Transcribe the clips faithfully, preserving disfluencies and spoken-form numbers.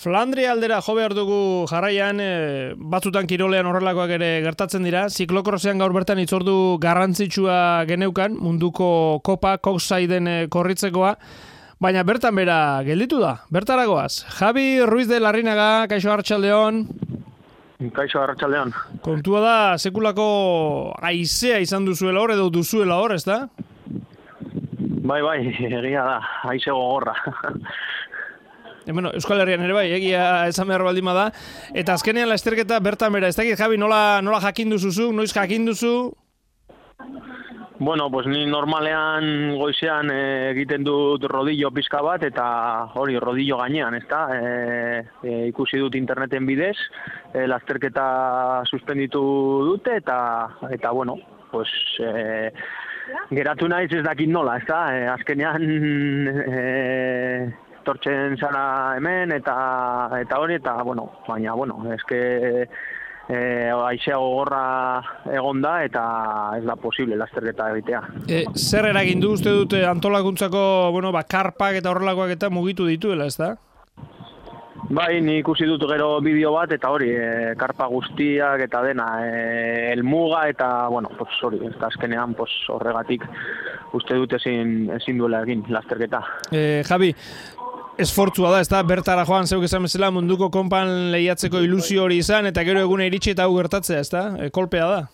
Flandria aldera jo behar dugu jarraian, e, batzutan kirolean horrelakoak ere gertatzen dira. Ziklokrosean gaur bertan itzordu garrantzitsua geneukan, munduko kopa, Koksaiden e, korritzekoa, baina bertan bera gelditu da, bertaragoaz. Javi Ruiz de Larrinaga, kaixo arratsaldeon. Kaixo arratsaldeon. Kontua da, sekulako haizea izan duzuela hor, edo duzuela hor, ez da? Bai, bai, egia da, haize gogorra. E, bueno, Euskal Herrian ere bai, egia esan behar baldin bada. Eta azkenean lasterketa bertan bera, ez dakit, Javi, nola, nola jakin duzuzu, noiz jakin duzu? Bueno, pues ni normalean goizean e, egiten dut rodillo pizka bat, eta hori, rodillo gainean, ez da? E, e, ikusi dut interneten bidez, e, lasterketa suspenditu dute, eta, eta bueno, pues... E, geratu naiz ez dakit nola, ez da? E, azkenean... E, tortzen zara hemen eta eta hori eta bueno, baina bueno, eske eh haizea gogorra egonda eta ez da posible lasterketa egitea. E, zer eragin du uste dute antolakuntzako, bueno, ba karpak eta horrelakoak eta mugitu dituela, ezta? Bai, ni ikusi dut gero bideo bat eta hori, e, karpa guztiak eta dena, e, elmuga eta bueno, pues hori, eta azkenean pues horregatik uste dut ezin ezin duela egin lasterketa. Eh, Javi, esfortzua da, ez da, bertara joan zeuk esan bezala munduko konpan lehiatzeko ilusio hori izan, eta gero egune iritsi eta hau gertatzea, ez da? E, kolpea da.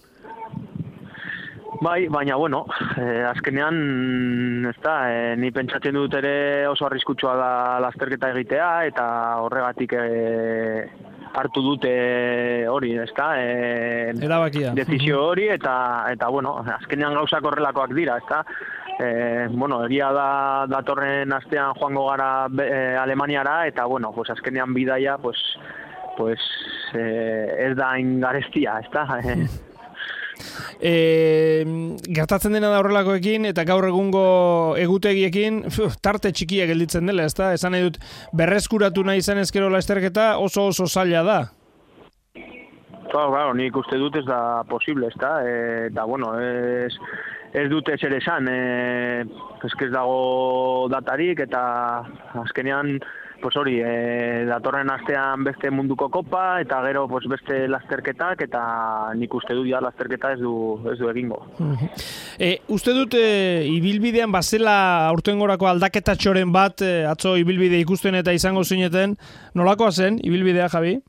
Bai, baina, bueno, eh, azkenean, ez da, eh, ni pentsatzen dut ere oso arriskutsua da lasterketa egitea, eta horregatik eh, hartu dute hori, ez da, eh, erabakia. Dezizio hori, eta, eta bueno, azkenean gauzak horrelakoak dira, ez da. Eh, bueno, egia da datorren astean joango gara eh, Alemaniara eta bueno, pues azkenean bidaia pues pues eh, ez da ingarestia, ezta? E, gertatzen dena da horrelakoekin eta gaur egungo egutegiekin uf, tarte txikia gelditzen dela, ezta? Esan nahi dut, berreskuratu nahi izan ezkero lasterketa oso oso zaila da. Claro, claro, nik uste dut ez da posible, ezta? E, eta bueno, ez ez dute zer esan, e, eske ez dago datarik eta azkenean pues hori, e, datorren astean beste munduko kopa eta gero pues beste lasterketak eta nik uste dut ja lasterketa ez du ez du egingo. E, uste dut e, ibilbidean bazela aurtengorako aldaketatxoren bat, e, atzo ibilbide ikusten eta izango zineten, nolakoa zen ibilbidea, Javi?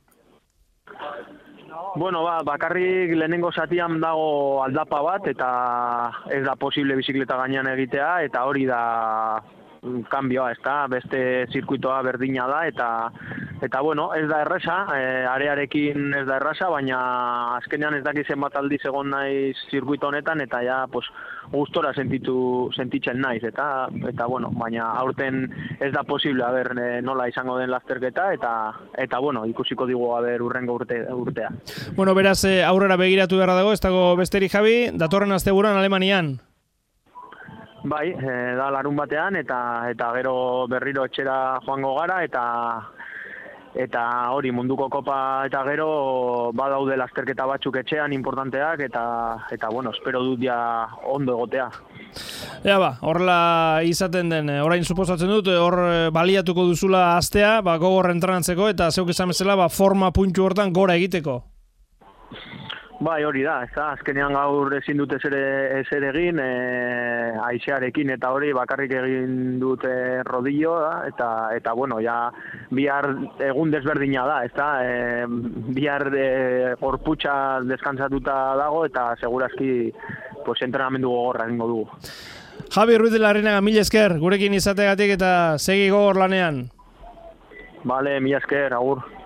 Bueno, ba, bakarrik lehenengo zatian dago aldapa bat eta ez da posible bizikleta gainean egitea eta hori da kanbioa, ez da, beste zirkuitoa berdina da eta eta bueno, ez da erresa, e, arearekin ez da erresa, baina azkenean ez daki zenbat aldiz egon naiz zirkuito honetan eta ja, pues, gustora sentitu sentitzen naiz eta eta bueno, baina aurten ez da posible a ber nola izango den lasterketa eta eta bueno, ikusiko digu a ber urrengo urte, urtea. Bueno, beraz aurrera begiratu beharra dago, ez dago besterik, Javi, datorren asteburuan Alemanian. Bai, e, da larun batean eta eta gero berriro etxera joango gara eta eta hori munduko kopa eta gero badaude lasterketa batzuk etxean importanteak eta eta bueno, espero dut ja ondo egotea. Ja ba, horrela izaten den, orain suposatzen dut, hor baliatuko duzula astea, ba gogor entrenatzeko eta zeuk esan bezala ba forma puntu hortan gora egiteko. Bai, hori da, ez da, azkenean gaur ezin dute ezer egin, e, haizearekin eta hori bakarrik egin dute rodillo, da, eta, eta bueno, ja, bihar egun desberdina da, ez da, e, bihar e, gorputza deskantzatuta dago eta segurazki pues, entrenamendu gogorra egingo dugu. Javi Ruiz de Larrinaga, mila esker, gurekin izategatik eta segi gogor lanean. Vale, mila esker, agur.